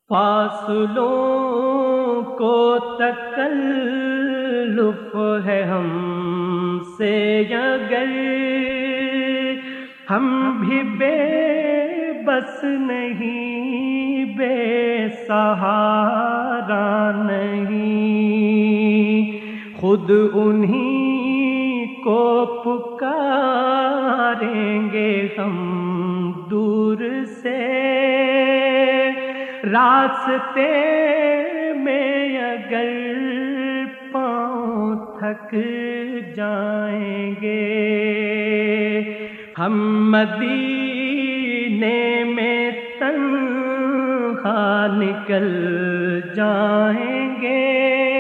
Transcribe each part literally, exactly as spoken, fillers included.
فاصلوں کو تکلف ہے ہم سے اگر ہم بھی بے بس نہیں، بے سہارا نہیں، خود انہی کو پکاریں گے ہم دور سے، راستے میں اگر پاؤں تھک جائیں گے، ہم مدینے میں تنہا نکل جائیں گے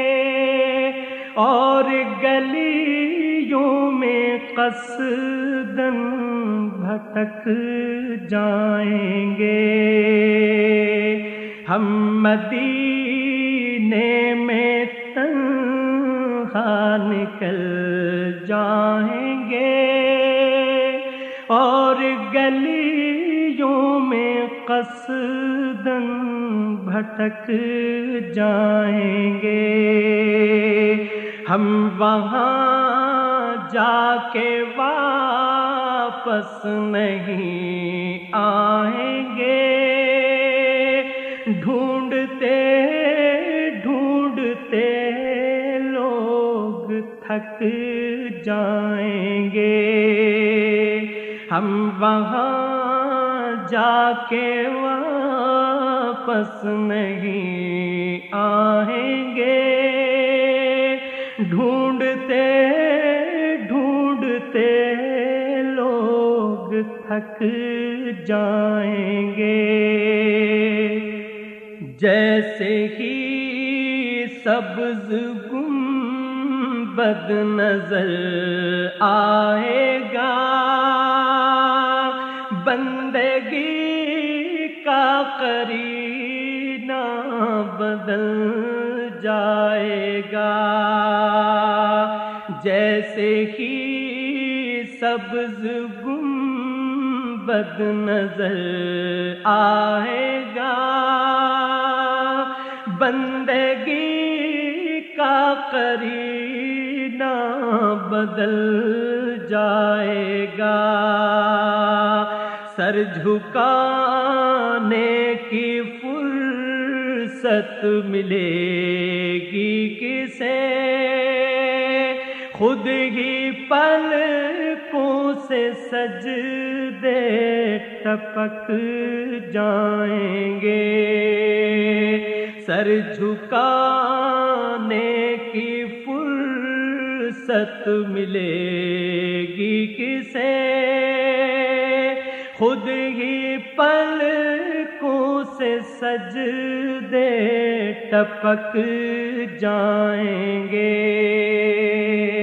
اور گلیوں میں قصداً بھٹک جائیں گے، ہم مدینے میں تنہا نکل جائیں گے اور گلیوں میں قصداً بھٹک جائیں گے، ہم وہاں جا کے واپس نہیں آئیں گے، ڈھونڈتے ڈھونڈتے لوگ تھک جائیں گے، ہم وہاں جا کے واپس نہیں آئیں گے، ڈھونڈتے ڈھونڈتے لوگ تھک جائیں گے، جیسے ہی سبز گنبد نظر آئے گا، بندگی کا قرینہ بدل جائے گا، جیسے ہی سبز گنبد نظر آئے گا، بندگی کا قرینہ بدل جائے گا، سر جھکانے کی فرصت ملے گی کسے، خود ہی پلکوں سے سجدے ٹپک جائیں گے، سر جھکانے کی فرصت ملے گی کسے، خود ہی پلکوں سے سجدے ٹپک جائیں گے۔